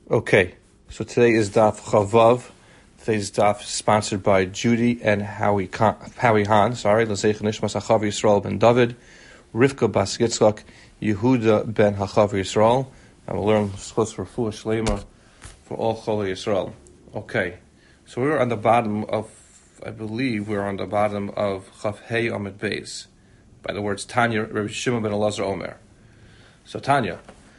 Okay, so today is Daf Chavav. Today's Daf is sponsored by Judy and Howie Han. L'zeich Nishmas Hachav Yisrael ben David, Rivka Bas Yitzchak, Yehuda ben Hachav Yisrael. And we'll learn Schos for Refuah Shleima for all Chol Yisrael. Okay, so we're on the bottom of, I believe we're on the bottom of Chav Hey Amid Beis, by the words Tanya, Rabbi Shimon ben Elazar Omer. So Tanya.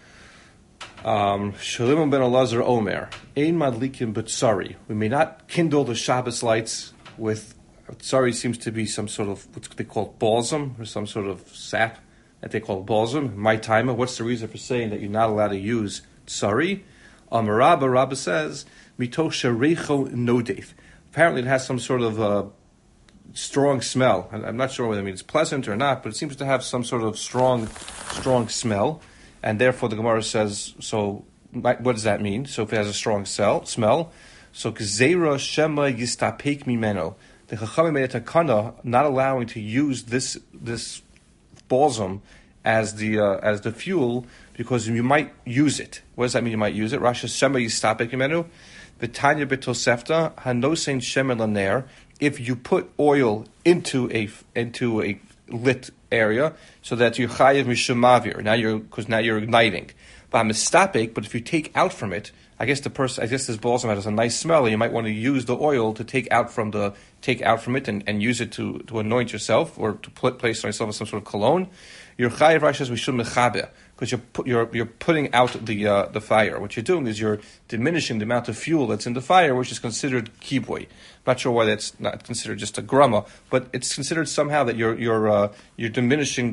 Shlomo ben Elazar Omer, Ein Madlikin B'Tsari. We may not kindle the Shabbos lights with, Tsari seems to be some sort of, what they call balsam, or some sort of sap that they call balsam. My timer, what's the reason for saying that you're not allowed to use Tsari? Rabba says, Mito Sharecho Nodef. Apparently it has some sort of strong smell. I'm not sure whether it means pleasant or not, but it seems to have some sort of strong smell. And therefore, the Gemara says, so what does that mean? So if it has a strong smell, so Gzeira Shema Yistapek Mimeno, the Chachamim made a takana not allowing to use this balsam as the fuel because you might use it. What does that mean? You might use it. Rasha Shema Yistapek Mimeno, V'Tanya B'Tosefta Hanosein Shema Laner. If you put oil into a lit area, so that you're chayiv mishumavir. Now you're igniting. But if you take out from it, I guess this balsam has a nice smell, and you might want to use the oil to take out from it and use it to anoint yourself or to place on yourself some sort of cologne. You're chayiv rashas mishum mechaber, because you're putting out the fire. What you're doing is you're diminishing the amount of fuel that's in the fire, which is considered kibui. Not sure why that's not considered just a grama, but it's considered somehow that you're diminishing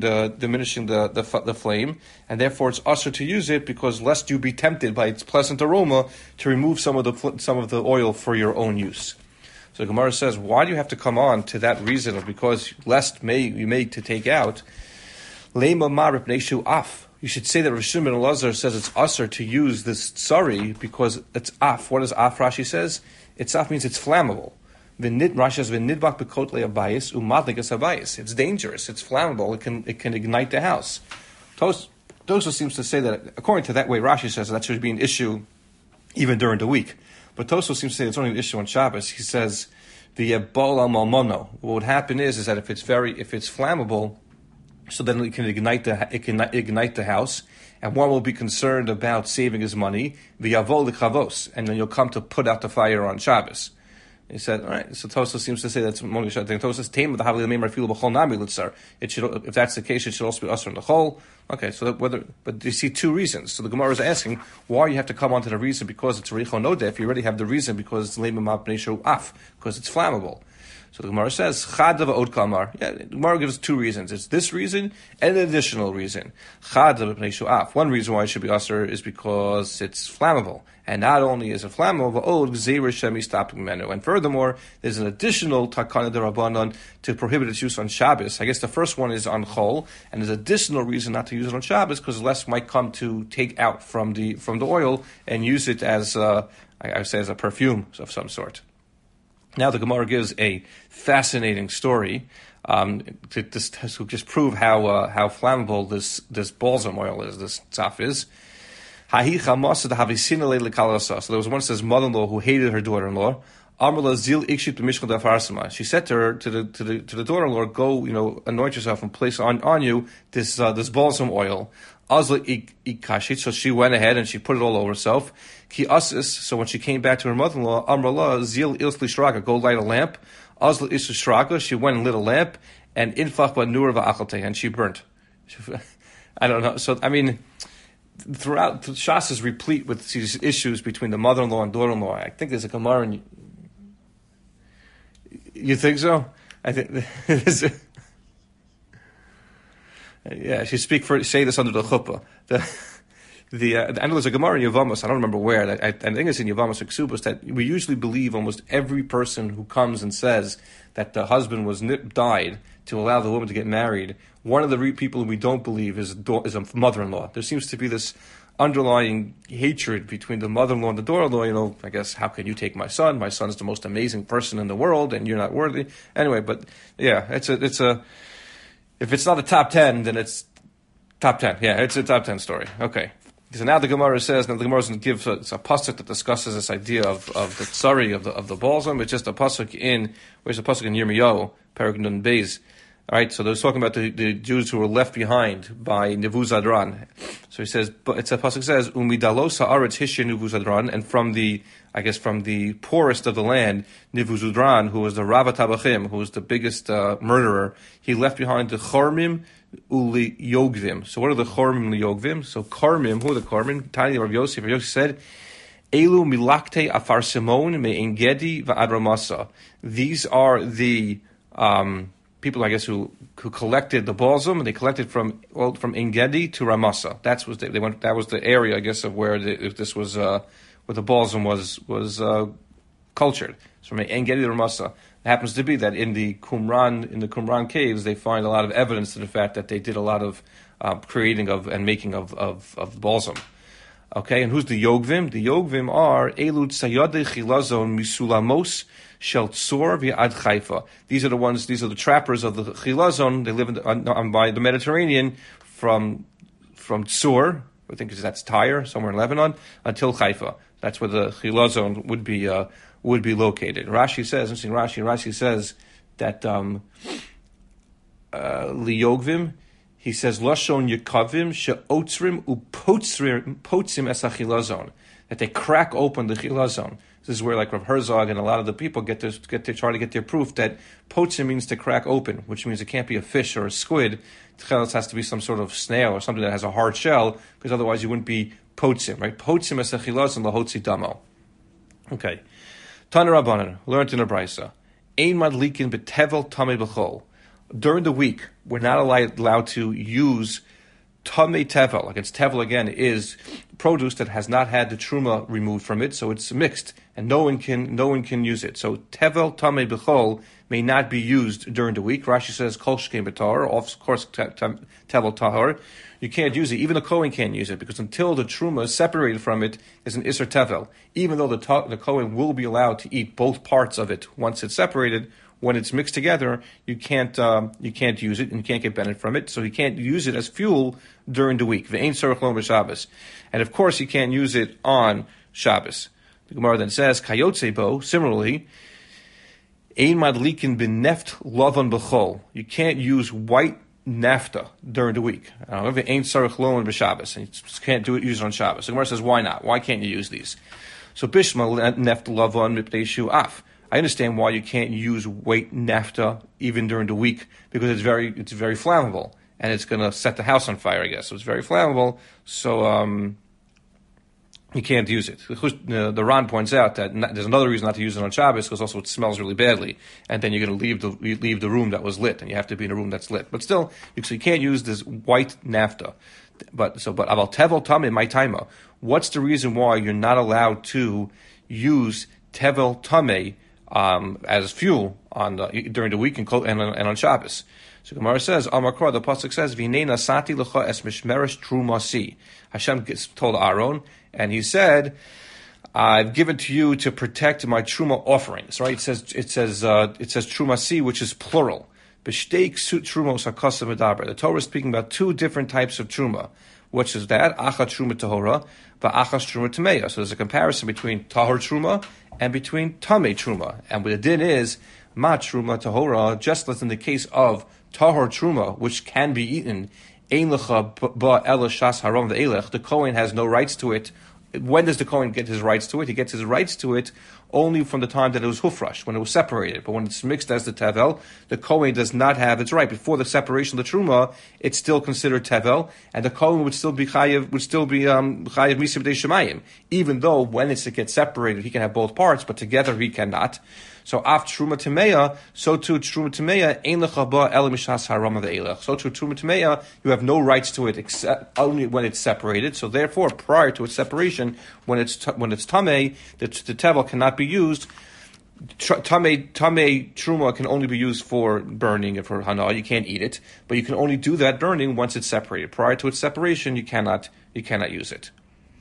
the flame, and therefore it's usher to use it because lest you be tempted by its pleasant aroma to remove some of the oil for your own use. So the Gemara says, why do you have to come on to that reason of because lest you may to take out? Leima marip neshu af. You should say that Rav Shimon ben Elazar says it's usher to use this tsari because it's af. What does af? Rashi says it's af means it's flammable. Rashi says v'nidbak bekotle abayis umadlikas abayis. It's dangerous. It's flammable. It can ignite the house. Tosa seems to say that according to that way Rashi says that should be an issue even during the week. But Tosa seems to say it's only an issue on Shabbos. He says the bol al malmono. What would happen is that if it's flammable, so then it can ignite the house, and one will be concerned about saving his money, v'yavol l'chavos, and then you'll come to put out the fire on Shabbos. He said, all right. So Tosa seems to say that's Moni Shad. Tosa says, "Tame the havli lemeimar filu b'chol nami litzar." It should, if that's the case, it should also be usher in the chol. Okay, so but you see two reasons. So the Gemara is asking why you have to come onto the reason because it's richo nodef. You already have the reason because it's leimam b'neishu af because it's flammable. So the Gemara says, Chadav od kamar. Yeah, the Gemara gives two reasons. It's this reason and an additional reason. Chadav b'neishu af. One reason why it should be usher is because it's flammable. And not only is it flammable, but gzeira shemi stopping menu. And furthermore, there's an additional takana derabanan to prohibit its use on Shabbos. I guess the first one is on chol, and there's additional reason not to use it on Shabbos because less might come to take out from the oil and use it as I would say as a perfume of some sort. Now the Gemara gives a fascinating story to just prove how flammable this balsam oil is, this tzaf is. So there was once this mother-in-law who hated her daughter-in-law. She said to the daughter-in-law, go, anoint yourself and place on you this balsam oil. So she went ahead and she put it all over herself. So when she came back to her mother-in-law, go light a lamp. She went and lit a lamp, and and she burnt. I don't know. So I mean, throughout Shas is replete with these issues between the mother-in-law and daughter-in-law. I think there's a Gemara. You think so? I think yeah, she say this under the chuppah. I know there's a Gemara in Yevamos, I don't remember where, I think it's in Yevamos or Ksubos, that we usually believe almost every person who comes and says that the husband died to allow the woman to get married, one of the people we don't believe is a mother-in-law. There seems to be this underlying hatred between the mother-in-law and the daughter-in-law. I guess, how can you take my son? My son is the most amazing person in the world, and you're not worthy. Anyway, but yeah, it's a if it's not a top 10, then it's top 10. Yeah, it's a top 10 story. Okay. So now the Gemara says, now the Gemara is going to give it's a pasuk that discusses this idea of the tsari of the balsam. It's just a pasuk where's the pasuk in Yirmiyahu, Perek Nun Beis. All right, so they're talking about the Jews who were left behind by Nebuzadran. So he says, but it's a pasuk says, Umidalos haaretz hishya Nebuzadran, and from the poorest of the land, Nebuzadran, who was the Ravat Tabachim, who was the biggest murderer, he left behind the Chormim uli Yogvim. So what are the Chormim uli Yogvim? So Karmim, who are the Karmim? Tani Rav Yosef. Rav Yosef said, Elu milakte afar Simon me engedi va'ad Ramasa. These are the people, I guess, who collected the balsam, and they collected from Engedi to Ramasa. That was the area, I guess, of where this was where the balsam was cultured. So from Engedi to Ramasa. It happens to be that in the Qumran caves, they find a lot of evidence to the fact that they did a lot of creating of and making of balsam. Okay, and who's the Yogvim? The Yogvim are Elud Sayade Chilazon Misulamos Shel Tzor V'Ad Haifa. These are the trappers of the Chilazon. They live by the Mediterranean from Tzor, I think that's Tyre, somewhere in Lebanon, until Haifa. That's where the Chilazon would be located. Rashi says that Liyogvim, he says Lashon Yekavim she'otzrim u'potzim esachilazon, that they crack open the chilazon. This is where, like Rav Herzog and a lot of the people try to get their proof that potzim means to crack open, which means it can't be a fish or a squid. It has to be some sort of snail or something that has a hard shell, because otherwise you wouldn't be potzim, right? Potzim esachilazon lahotzi damo. Okay. Tana Rabbanan, learned in a brisa. Ein madlikin betevel tamei b'chol. During the week, we're not allowed to use tamei tevel. Like, it's tevel again is produce that has not had the truma removed from it, so it's mixed, and no one can use it. So tevel tamei b'chol may not be used during the week. Rashi says kol shkein b'tahor. Of course, tevel tahor. You can't use it. Even the Kohen can't use it, because until the truma is separated from it, is an iser tevel. Even though the Kohen will be allowed to eat both parts of it once it's separated, when it's mixed together, you can't use it, and you can't get benefit from it. So you can't use it as fuel during the week. Ve'ein tzarich lo b'Shabbos, and of course you can't use it on Shabbos. The Gemara then says kayotze bo. Similarly, ein madlikin b'neft lavan b'chol. You can't use white nafta during the week. However, ain't tzarich lo b'Shabbos, and you can't use it on Shabbos. The Gemara says, why not? Why can't you use these? So bishma neft lavan mipnei shu'af. I understand why you can't use white nafta even during the week, because it's very flammable, and it's going to set the house on fire, I guess. So it's very flammable, so you can't use it. The Ran points out that there's another reason not to use it on Shabbos, because also it smells really badly, and then you're going to leave the room that was lit, and you have to be in a room that's lit. But still, you can't use this white nafta. But aval tevel tamei my taima. What's the reason why you're not allowed to use tevel tamei as fuel during the week and on Shabbos? So Gemara says, Amar Kor, the pasuk says, V'nei nasati lecha es mishmeres trumasi. Hashem told Aaron, and he said, I've given to you to protect my truma offerings. Right? It says trumasi, which is plural. B'shtei ksut trumos hakasa medaber. The Torah is speaking about two different types of truma. Which is that? Achat truma tahora, va'achas truma tameya. So there's a comparison between tahor truma and between tamei truma. And what the din is, ma truma tahora, just as in the case of tahor truma, which can be eaten, ein lecha ba ela shas haram ve'elech. The Kohen has no rights to it. When does the Kohen get his rights to it? He gets his rights to it only from the time that it was hufrash, when it was separated. But when it's mixed as the tevel, the Kohen does not have its right. Before the separation of the truma, it's still considered tevel, and the Kohen would still be chayiv misim b'dei shemayim. Even though when it gets separated, he can have both parts, but together he cannot. So af truma tameya, so too truma tameya ein lecha ba ela mishas haram ve'elech. So too truma tameya, you have no rights to it except only when it's separated. So therefore, prior to its separation, when it's tamei, the tevel cannot be used. Tamei truma can only be used for burning and for hana. You can't eat it, but you can only do that burning once it's separated. Prior to its separation, you cannot use it.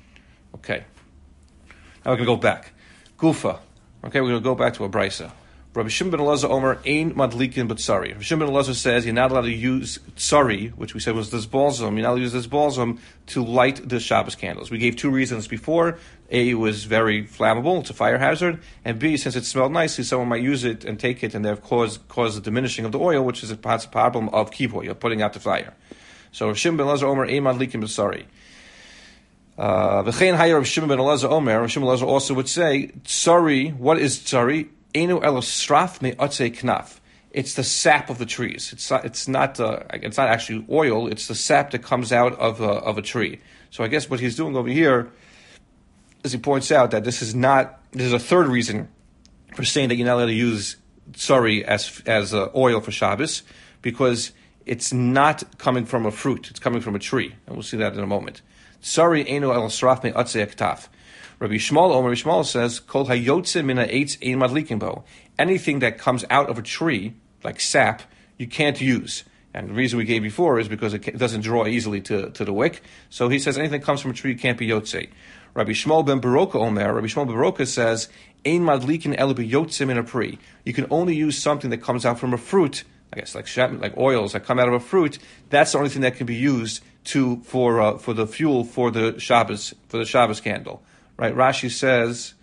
Okay. Now we're going to go back. Gufa. Okay, we're going to go back to a brisa. Rabbi Shimon ben Elazar Omer Ein Madlikin but Tsari. Rabbi Shimon ben Elazar says you're not allowed to use Tsari, which we said was this balsam. You're not allowed to use this balsam to light the Shabbos candles. We gave two reasons before. A, it was very flammable, it's a fire hazard, and B, since it smelled nicely, someone might use it and take it and therefore cause the diminishing of the oil, which is a problem of kippur, you're putting out the fire. So Rabbi Shimon ben Elazar Omer Ein Madlikin but Tsari. V'chein hayar Rabbi Shimon ben Elazar Omer. Rabbi Shimon ben Elazar also would say, Tsari, what is Tsari? Enu elo straf me otze knaf. It's the sap of the trees. It's not actually oil. It's the sap that comes out of a tree. So I guess what he's doing over here is he points out that this is a third reason for saying that you're not allowed to use tsari as oil for Shabbos, because it's not coming from a fruit. It's coming from a tree, and we'll see that in a moment. Tsari enu elo straf me otze knaf. Rabbi Shmuel says, Kol hayotze mina eitz ein madlikin bo. Anything that comes out of a tree, like sap, you can't use. And the reason we gave before is because it doesn't draw easily to the wick. So he says anything that comes from a tree can't be yotze. Rabbi Shmuel ben Baroka Omer, Rabbi Shmuel ben Baroka says, Ein madlikin elu b'yotze min pri. You can only use something that comes out from a fruit, I guess like oils that come out of a fruit. That's the only thing that can be used for the fuel for the Shabbos candle. Right, Rashi says,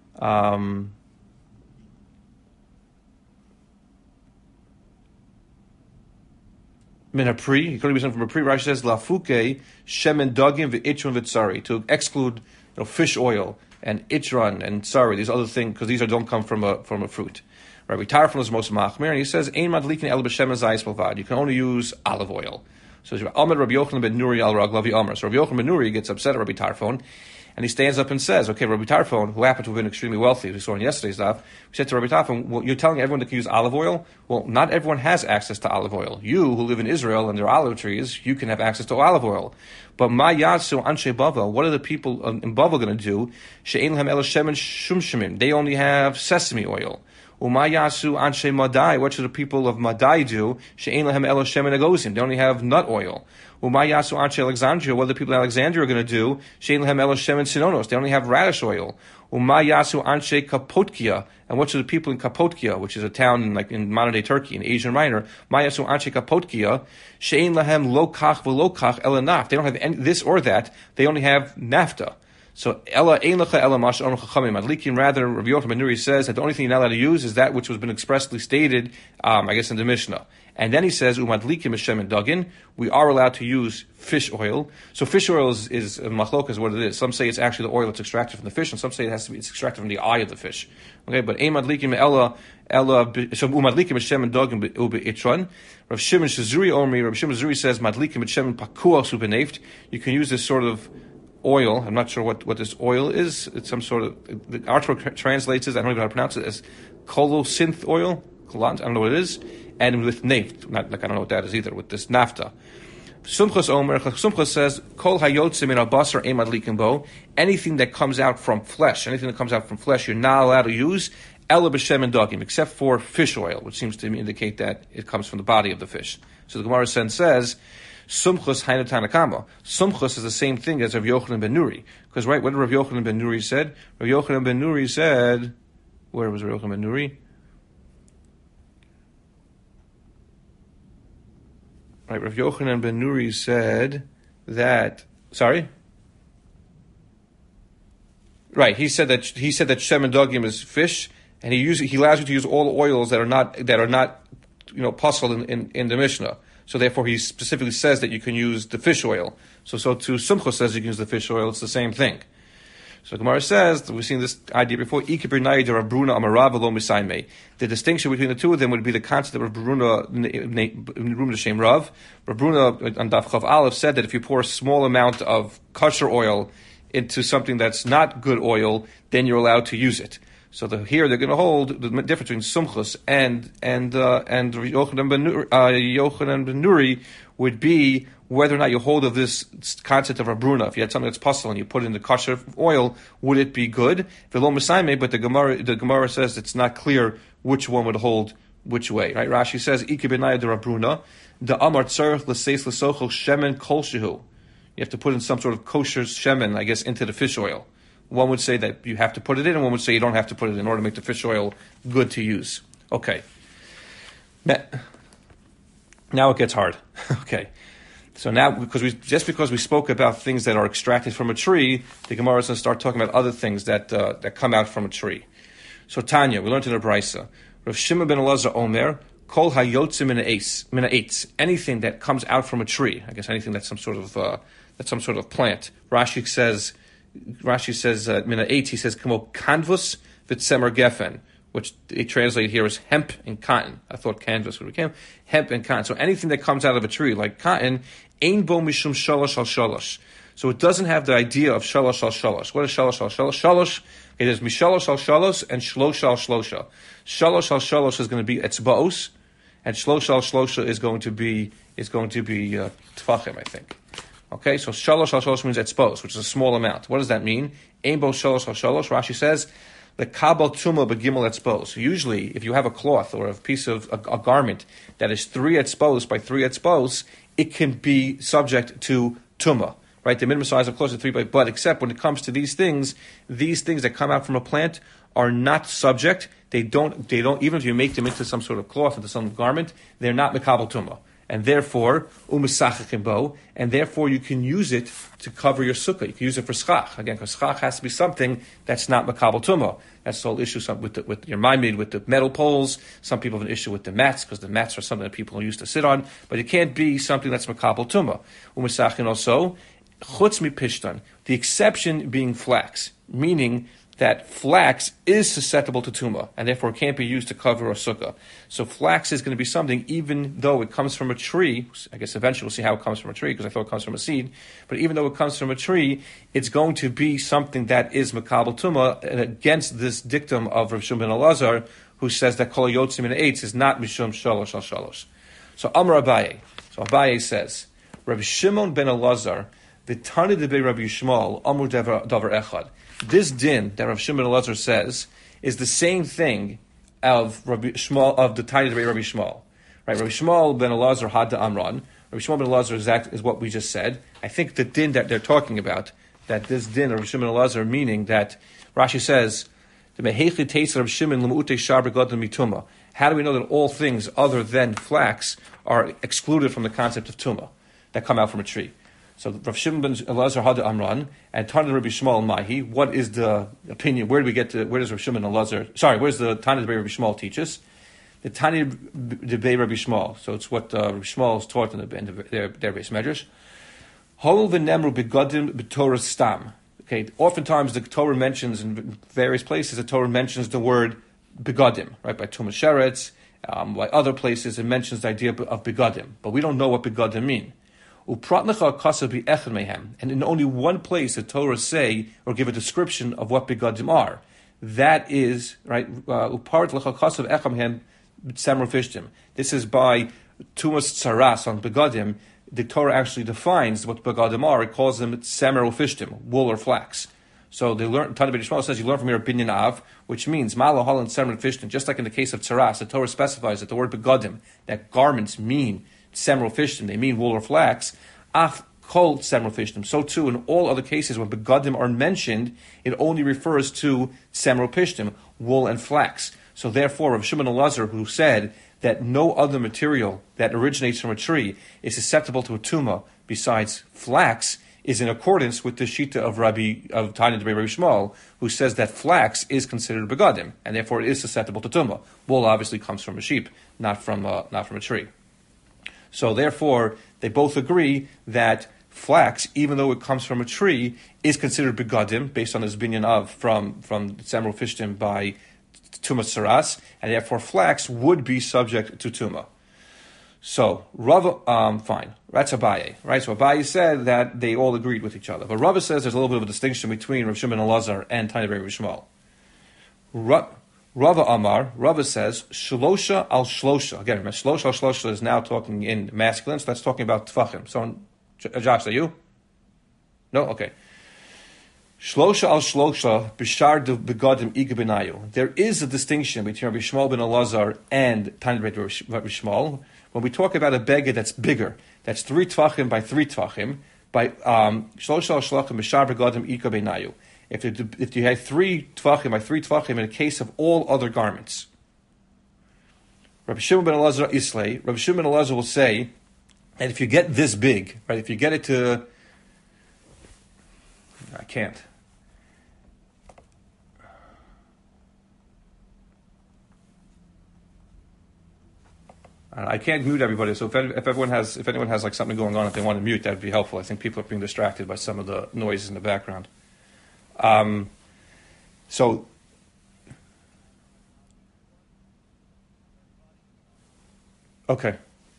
min hapri, you can only be something from a pri. Rashi says, lafuke shemen dagim v'itron v'tzari, to exclude fish oil and itron and tsari, these other things, because these don't come from a fruit. Rabbi Tarfon is most machmir, and he says, ein madlikin el b'shemen zayis balvad. You can only use olive oil. So Ahmed Rabbi Yochanan ben Nuri al Raglavi Amr. So Rabbi Yochanan ben Nuri gets upset at Rabbi Tarfon, and he stands up and says, okay, Rabbi Tarfon, who happened to have been extremely wealthy, as we saw in yesterday's daf, we said to Rabbi Tarfon, well, you're telling everyone that can use olive oil? Well, not everyone has access to olive oil. You, who live in Israel and there are olive trees, you can have access to olive oil. But ma yasu anshe Bavel, what are the people in Bavel going to do? She'en lehem ela shemen shumshimim. They only have sesame oil. Umayasu anshe Madai. What should the people of Madai do? She'en lehem ela shemen agozim. They only have nut oil. Umayasu anshe Alexandria. What are the people in Alexandria going to do? She'en lehem ela shemen sinonos. They only have radish oil. Umayasu anshe Kapotkia. And what should the people in Kapotkia, which is a town in modern day Turkey, in Asian Minor, Mayasu anshe Kapotkia, she'en lehem lo kach v'lo kach ela naf. They don't have any, this or that. They only have nafta. So Ella Ein Lecha Ella Mash Onu Chachamim Madlikin. Rather, Rabbi Yochanan ben Nuri says that the only thing you're not allowed to use is that which has been expressly stated, I guess in the Mishnah. And then he says Umadlikim Hashem and Dugin. We are allowed to use fish oil. So fish oil is machlok is what it is. Some say it's actually the oil that's extracted from the fish, and some say it's extracted from the eye of the fish. Okay, but Ein Madlikim Ella so Umadlikim Hashem and Dugin Ube Itron. Rav Shimon Shazuri Omri. Rav Shimon Shazuri says Madlikim Hashem Pakuach Ubeneft. You can use this sort of oil. I'm not sure what this oil is. It's some sort of, the artwork translates it, I don't even know how to pronounce it, as colosynth oil. I don't know what it is. And with neft, I don't know what that is either, with this nafta. Sumchus says, Kol hayotze min al-basar ein madlikin bo. Anything that comes out from flesh, you're not allowed to use ela b'shem and dagim, except for fish oil, which seems to indicate that it comes from the body of the fish. So the Gemara says, Sumchus hainu tanakama. Sumchus is the same thing as Rav Yochanan ben Nuri. Because, right, what did Rav Yochanan ben Nuri said? Rav Yochanan ben Nuri said, where was Rav Yochanan ben Nuri? Right, Rav Yochanan ben Nuri said that, sorry? Right, he said that shemen dagim is fish, and he allows you to use all oils that are not puzzled in the Mishnah. So therefore, he specifically says that you can use the fish oil. So to Sumchus says you can use the fish oil. It's the same thing. So Gemara says, we've seen this idea before, the distinction between the two of them would be the concept of Rav Bruna Shem Rav. Rav Bruna on Daf Chav Aleph said that if you pour a small amount of kosher oil into something that's not good oil, then you're allowed to use it. So here they're going to hold the difference between Sumchus and Yochanan ben Nuri would be whether or not you hold of this concept of Rabruna. If you had something that's puzzle and you put it in the kosher oil, would it be good? But the Gemara says it's not clear which one would hold which way. Right? Rashi says Iki benaya de Rabruna, the Amar tzarich l'seis l'sochel shemen kol shehu. You have to put in some sort of kosher shemen, I guess, into the fish oil. One would say that you have to put it in, and one would say you don't have to put it in order to make the fish oil good to use. Okay. Now it gets hard. Okay. So now, because we spoke about things that are extracted from a tree, the Gemara is going to start talking about other things that come out from a tree. So Tanya, we learned in the Brisa, Rav Shimon ben Elazar Omer, Kol hayotzim min ha'etz, anything that comes out from a tree. I guess anything that's some sort of plant. Rashi says min ha'etz. He says kamo kanvus v'tzemer gefen, which they translate here as hemp and cotton. I thought canvas would become hemp and cotton. So anything that comes out of a tree, like cotton, ein bo mishum shalosh al shalosh. So it doesn't have the idea of shalosh al shalosh. What is shalosh al shalosh? Shalosh, it is mishalosh al shalosh and shlosha al shlosha. Shalosh al shalosh is going to be etzbaos, and shlosha al shlosha is going to be tfachim, I think. Okay, so shalosh al shalosh means etzbaos, which is a small amount. What does that mean? Ein bo shalosh al shalosh. Rashi says, the kabal tuma begimel etzbos. So usually, if you have a cloth or a piece of a garment that is 3 etzbos by 3 etzbos, it can be subject to tuma. Right? The minimum size of cloth is 3 by, but except when it comes to these things that come out from a plant are not subject. They don't. Even if you make them into some sort of cloth, into some garment, they're not mekabel tuma. And therefore, and therefore you can use it to cover your sukkah. You can use it for schach. Again, because schach has to be something that's not makabel tumah. That's the whole issue with your ma'amid, with the metal poles. Some people have an issue with the mats, because the mats are something that people used to sit on. But it can't be something that's makabel tumah. U'misachin also, chutz mi pishtan. The exception being flax, meaning that flax is susceptible to tumah, and therefore can't be used to cover a sukkah. So flax is going to be something, even though it comes from a tree. I guess eventually we'll see how it comes from a tree, because I thought it comes from a seed. But even though it comes from a tree, it's going to be something that is makabel tumah, and against this dictum of Rav Shimon ben Elazar, who says that kol yotzim min eitz is not mishum shalosh al shalosh. So Amar Abaye. So Abaye says, Rav Shimon ben Elazar, v'tani debei Rabbi Yishmael, amur davar echad. This din that Rav Shimon ben Elazar says is the same thing of Rabbi Shmuel, of the Tanya of Rabbi Shmuel. Right? Rabbi Shmuel ben Elazar had to Amran. Rabbi Shmuel ben Elazar is what we just said. I think the din that they're talking about, that this din of Rabbi Shimon ben Elazar, meaning that Rashi says, how do we know that all things other than flax are excluded from the concept of tumah that come out from a tree? So Rav Shimon ben Elazar had Amran, and Tana Rabbi Shmuel Mahi. What is the opinion? Where does Rav Shimon ben Elazar? Sorry, where's the Tana Rabbi Shmuel teach us? The Tana Rabbi Shmuel. So it's what Rabbi Shmuel is taught in their base measures. Hol v'nemru begadim b'torah stam. Okay, oftentimes the Torah mentions in various places. The Torah mentions the word begadim, right? By Tumas Sheretz, by other places it mentions the idea of begadim, but we don't know what begadim mean. And in only one place the Torah say or give a description of what begadim are. That is, right, this is by Tumas Tsaras on begadim. The Torah actually defines what begadim are. It calls them semer ufishtim, wool or flax. So they learn. Tanya ben Yishmael says you learn from your opinion of, which means malahal and semer ufishtim. Just like in the case of tsaras, the Torah specifies that the word begadim, that garments mean semer ufishtim, they mean wool or flax. Af kol semer ufishtim. So too in all other cases when begadim are mentioned, it only refers to semer ufishtim, wool and flax. So therefore, Rav Shimon Elazar, who said that no other material that originates from a tree is susceptible to a tumah besides flax, is in accordance with the shita of Tanya Rabbi Shmuel, who says that flax is considered begadim, and therefore it is susceptible to tumah. Wool obviously comes from a sheep, not from a tree. So therefore, they both agree that flax, even though it comes from a tree, is considered begadim based on this binyan of from Semer Ufishtim by Tumas Saras, and therefore flax would be subject to tumah. So Rava, fine. That's Abaye, right? So Abaye said that they all agreed with each other, but Rava says there's a little bit of a distinction between Rav Shimon Elazar and Tanya Rabbi Shmuel. Rava Amar, Rava says shlosha al shlosha. Again, remember, shlosha al shlosha is now talking in masculine, so that's talking about tfachim. So, Josh, are you? No, okay. Shlosha al shlosha b'shar de begadim iga benayu. There is a distinction between Rabbi Shmuel ben Elazar and Tanya Rabbi Shmuel. When we talk about a beged that's bigger, that's 3 tvachim by 3 tvachim, by shlosha al shlosha b'shar begadim iga benayu. If you had 3 tvachim by 3 tvachim in a case of all other garments, Rabbi Shimon ben Elazar Islay. Rabbi Shimon ben Elazar will say that if you get this big, right, if you get it to, I can't. I can't mute everybody, so if anyone has like something going on, if they want to mute, that would be helpful. I think people are being distracted by some of the noises in the background. So, okay.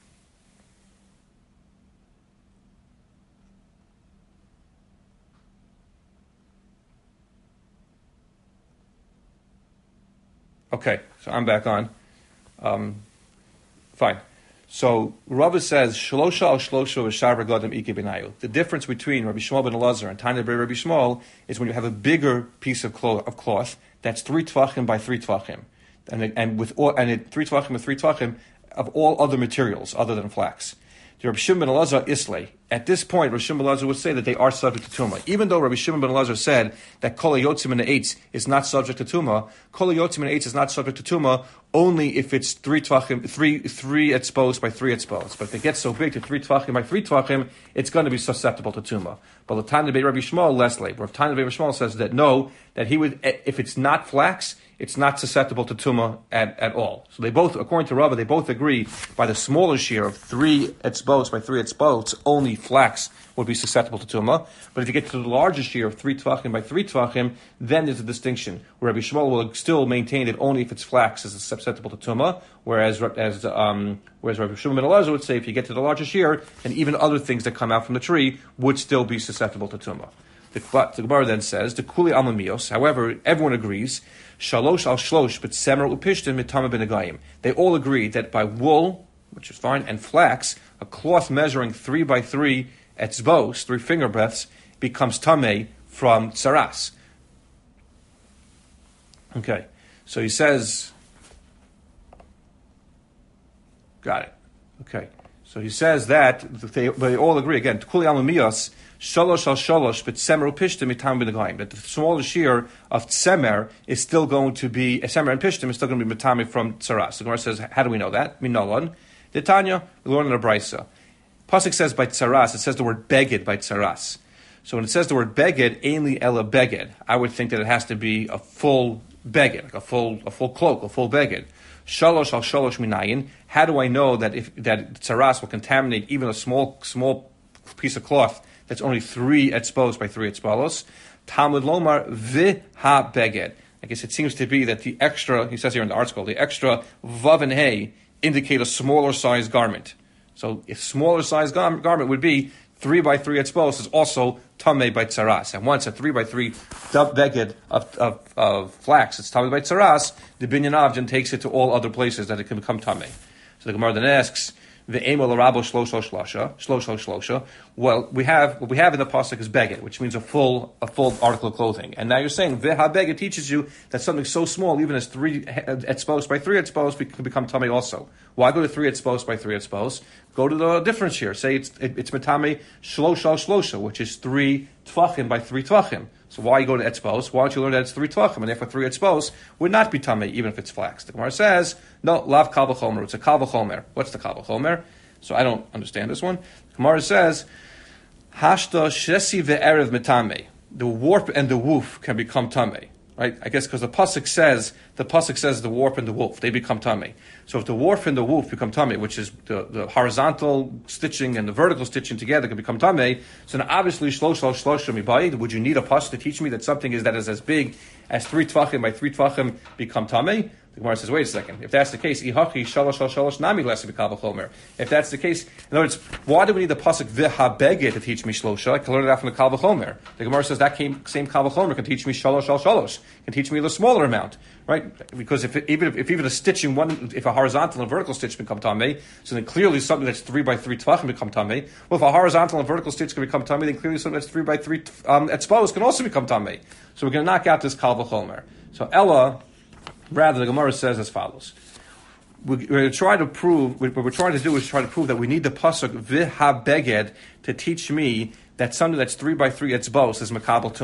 Okay, so I'm back on. Fine. So Rava says Shlosha al Shlosha v'shar regadim ike benayu. The difference between Rabbi Shmuel ben Elazar and Tanya ben Rabbi Shmuel is when you have a bigger piece of cloth that's 3 tvachim by 3 tvachim, and with all, and it 3 tvachim with 3 tvachim of all other materials other than flax. The Rabbi Shimon ben Elazar Islay. At this point, Rabbi Shimon ben Elazar would say that they are subject to tumah. Even though Rabbi Shimon ben Elazar said that kol hayotzim min ha'etz is not subject to tumah, kol hayotzim min ha'etz is not subject to tumah only if it's 3 tvachim, three etzbos by 3 etzbos. But if it gets so big to 3 tvachim by 3 tvachim, it's going to be susceptible to tumah. But the Tanya ben Rabbi Shmuel less late. Where Tanya ben Rabbi Shmuel says that no, that he would, if it's not flax, it's not susceptible to tumah at all. So they both, according to Rava, they both agree by the smaller shear of 3 etzbos by 3 etzbos, only flax would be susceptible to tumah. But if you get to the larger shear of 3 tvachim by 3 tvachim, then there's a distinction where Rabbi Shmuel will still maintain that only if it's flax is susceptible to tumah, whereas Rabbi Shimon ben Elazar would say if you get to the larger shear, then even other things that come out from the tree would still be susceptible to tumah. The Gemara then says, the Kuli Amamios, however, everyone agrees, Shalosh al Shlosh, but Semer Upishtin mitama benagayim. They all agree that by wool, which is fine, and flax, a cloth measuring 3 by 3 etzbos, 3 finger breadths, becomes tamei from tsaras. Okay, so he says, got it. Okay, so he says that they all agree again. Kuli Amamios. Shalosh al shalosh, but semer upishtim mitam b'negayim. That the smaller shear of tsemer is still going to be semer and pishtim is still going to be mitami from tsaras. The Gemara says, how do we know that? Minolon, the Tanya, we learn in the Brisa. Pasuk says by tsaras. It says the word beged by tsaras. So when it says the word beged, ainli ela beged, I would think that it has to be a full beged, like a full cloak, a full beged. Shalosh al shalosh minayin. How do I know that that tsaras will contaminate even a small piece of cloth that's only 3 etzbos by 3 etzbalos? Talmud lomar v'ha beged. I guess it seems to be that the extra, he says here in the article, the extra vav and hey indicate a smaller size garment. So if smaller size garment would be 3 by 3 etzbos is also tamei by tsaras. And once a 3 by 3 beged of flax, it's tamei by tsaras, the binyan avdin takes it to all other places that it can become tamei. So the Gemara then asks, the emo l'rabo shlosha shlosha. Well, what we have in the pasuk is beged, which means a full article of clothing. And now you're saying veha beged teaches you that something so small, even as 3 etzbos by 3 etzbos, can become tamei also. Why go to 3 etzbos by 3 etzbos? Go to the difference here. Say it's metame shlosha, which is 3 tvachim by 3 tvachim. So why you go to etzbos? Why don't you learn that it's 3 tvachim, and therefore 3 etzbos would not be tamei even if it's flax? The Gemara says no, lav kal v'chomer. It's a kal v'chomer. What's the kal v'chomer? So I don't understand this one. The Gemara says hashta shesi ve'erev metame. The warp and the woof can become tamei. Right? I guess because the pasuk says the warp and the woof, they become tamei. So if the warp and the woof become tamei, which is the horizontal stitching and the vertical stitching together can become tamei, so now obviously shlosh mibayid, would you need a pasuk to teach me that something that is as big as 3 tvachim by 3 tvachim become tamei? The Gemara says, wait a second. If that's the case, ihachi shalosh nami less b'kal. If that's the case, in other words, why do we need the pasuk v'ha beged to teach me shlosha? I can learn it out from the kal v'chomer. The Gemara says that same kal v'chomer can teach me shalosh, can teach me a smaller amount, right? Because if even a stitching if a horizontal and vertical stitch become tamei, so then clearly something that's 3 by 3 tvachim become tamei. Well, if a horizontal and vertical stitch can become tamei, then clearly something that's 3 by 3 etzbos can also become tamei. So we're going to knock out this kal v'chomer. So Ella. Rather, the Gemara says as follows. We're going to try to prove, what we're trying to do is try to prove that we need the pasuk v'ha beged to teach me that something that's 3 by 3 etzbos is makabel tumah.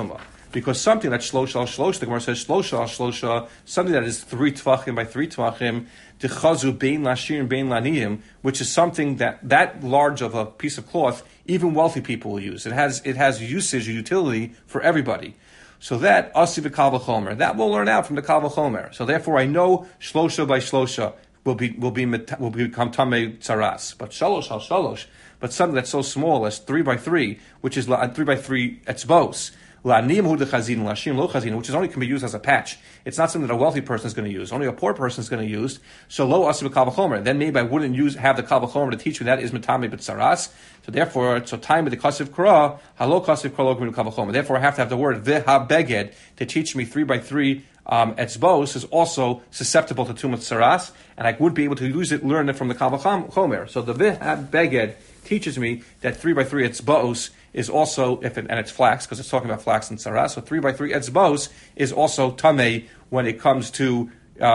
because something that's Shlosha al Shlosha, the Gemara says Shlosha al Shlosha, something that is 3 Tvachim by 3 Tvachim, Dechazu Bein Lashir and Bein Laniyim, which is something that large of a piece of cloth, even wealthy people will use. It has usage, utility for everybody. So that Asi v'Kal v'Chomer, that we'll learn out from the Kal v'Chomer. So therefore, I know Shlosha by Shlosha will become Tamei Tzaras, but Shalosh al Shalosh, but something that's so small as 3 by 3, which is 3 by 3 etzbos. La'anim hu dechazin, la'ashim lo chazin, which only can be used as a patch. It's not something that a wealthy person is going to use. Only a poor person is going to use. So lo asib kal v'chomer. Then maybe I wouldn't have the kal v'chomer to teach me that is metame b'tzaras. So therefore, time with the kasiv kra, halo kasiv kra lo kal v'chomer. Therefore, I have to have the word v'ha-beged to teach me 3 by 3 etzbos is also susceptible to tumat tzaras, and I would be able to learn it from the kal v'chomer. So the v'ha-beged teaches me that 3 by 3 etzbos is also, and it's flax, because it's talking about flax and tzaras, so 3 by 3 etzbos is also tamei when it comes to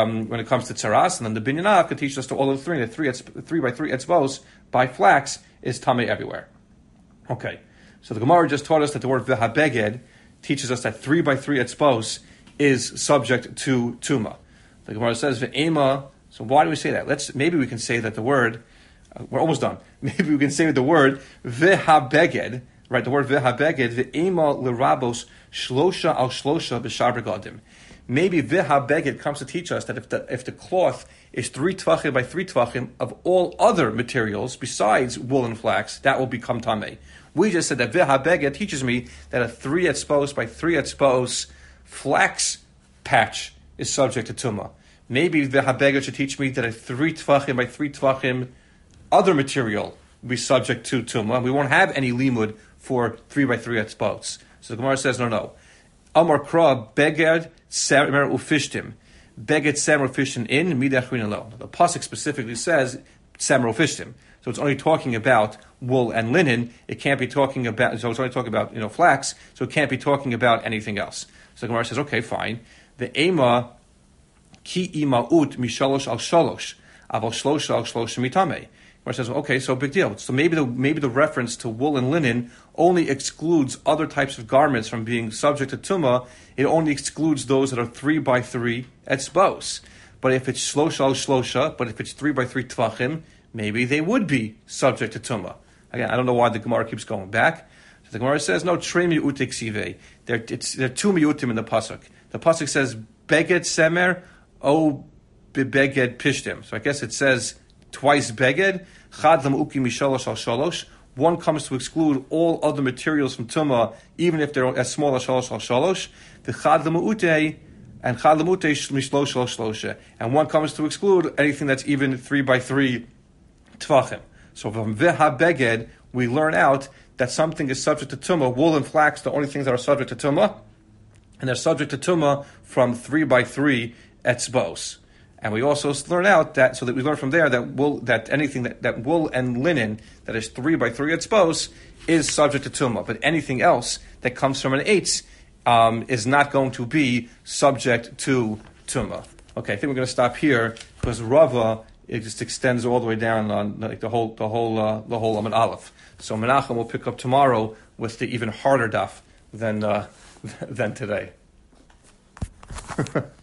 tzaras, and then the binyanah could teach us to all of the 3 by 3 etzbos by flax is tamei everywhere. Okay, so the Gemara just taught us that the word v'habeged teaches us that 3 by 3 etzbos is subject to tuma. The Gemara says v'ema, so why do we say that? Maybe we can say that the word, we're almost done. Maybe we can say the word v'habeged, right? The word v'habeged v'ema l'rabos shlosha al shlosha b'shar begadim. Maybe v'habeged comes to teach us that if the cloth is 3 tvachim by 3 tvachim of all other materials besides wool and flax, that will become tamei. We just said that v'habeged teaches me that a 3 etzbos by 3 etzbos flax patch is subject to tumah. Maybe v'habeged should teach me that a 3 tvachim by 3 tvachim other material will be subject to tumah. We won't have any limud for 3 by 3 etzbos. So the Gemara says, no. Amar kra beged semer ufishtim. Beged semer ufishtim in midachrin lo. The pasuk specifically says semer ufishtim. So it's only talking about wool and linen. It can't be talking about, so it's only talking about, flax, so it can't be talking about anything else. So the Gemara says, okay, fine. The ema ki imaut mishalosh al shalosh. Aval shlosha al shlosha mitameh. Gemara says, okay, so big deal. So maybe the reference to wool and linen only excludes other types of garments from being subject to tumah. It only excludes those that are 3 by 3 etzbos. But if it's shlosha al shlosha, but if it's 3 by 3 tvachim, maybe they would be subject to tumah. Again, I don't know why the Gemara keeps going back. So the Gemara says, no, tre mi'utik sivei. There are 2 mi'utim in the pasuk. The pasuk says, beged semer, o beged pishtim. So I guess it says twice beged. Chad l'mu'uki mishalosh al shalosh. One comes to exclude all other materials from tumah, even if they're as small as shalosh al shalosh. The chad l'mu'utei, and chad l'mu'utei mishlosh al shlosha. And one comes to exclude anything that's even 3 by 3 tvachim. So from v'ha beged, we learn out that something is subject to tumah. Wool and flax, the only things that are subject to tumah, and they're subject to tumah from 3 by 3 etzbos. And we also learn out that, so that we learn from there that anything that wool and linen that is 3 by 3 etzbos is subject to tumah. But anything else that comes from an eitz is not going to be subject to tumah. Okay, I think we're going to stop here because Rava, it just extends all the way down on the whole Amud Aleph. So Menachem will pick up tomorrow with the even harder daf than today.